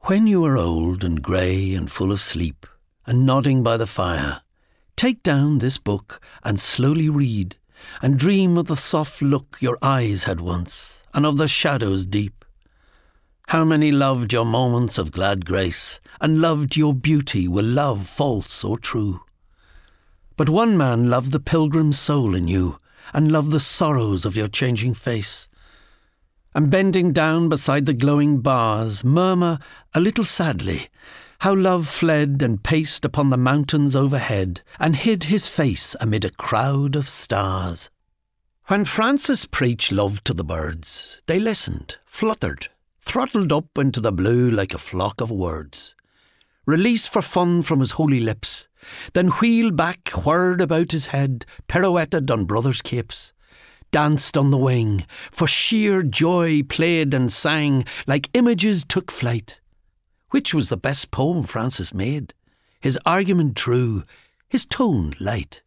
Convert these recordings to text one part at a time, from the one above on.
When you are old and grey and full of sleep, and nodding by the fire, take down this book and slowly read, and dream of the soft look your eyes had once, and of the shadows deep. How many loved your moments of glad grace, and loved your beauty with love false or true. But one man loved the pilgrim soul in you, and loved the sorrows of your changing face. And bending down beside the glowing bars, murmur a little sadly, how love fled and paced upon the mountains overhead, and hid his face amid a crowd of stars. When Francis preached love to the birds, they listened, fluttered, throttled up into the blue like a flock of words. Released for fun from his holy lips, then wheeled back, whirred about his head, pirouetted on brothers' capes, danced on the wing, for sheer joy played and sang, like images took flight. Which was the best poem Francis made? His argument true, his tone light.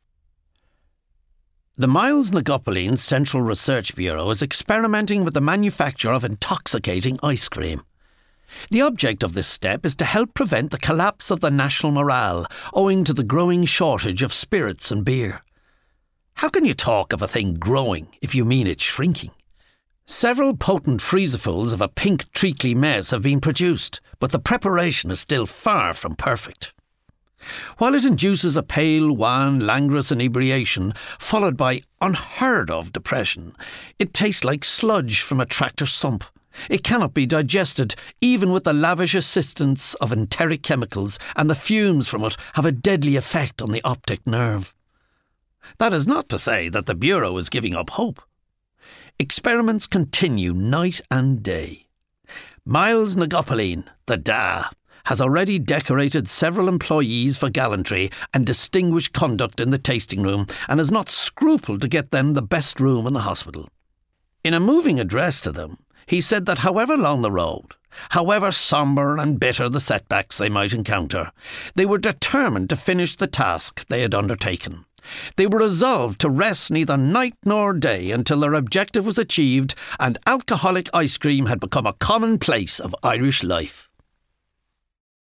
The Miles Nagopoline Central Research Bureau is experimenting with the manufacture of intoxicating ice cream. The object of this step is to help prevent the collapse of the national morale owing to the growing shortage of spirits and beer. How can you talk of a thing growing if you mean it's shrinking? Several potent freezefuls of a pink treacly mess have been produced, but the preparation is still far from perfect. While it induces a pale, wan, languorous inebriation, followed by unheard-of depression, it tastes like sludge from a tractor sump. It cannot be digested, even with the lavish assistance of enteric chemicals, and the fumes from it have a deadly effect on the optic nerve. That is not to say that the Bureau is giving up hope. Experiments continue night and day. Miles Nagopoline, the DA, has already decorated several employees for gallantry and distinguished conduct in the tasting room, and has not scrupled to get them the best room in the hospital. In a moving address to them, he said that however long the road, however sombre and bitter the setbacks they might encounter, they were determined to finish the task they had undertaken. They were resolved to rest neither night nor day until their objective was achieved and alcoholic ice cream had become a commonplace of Irish life.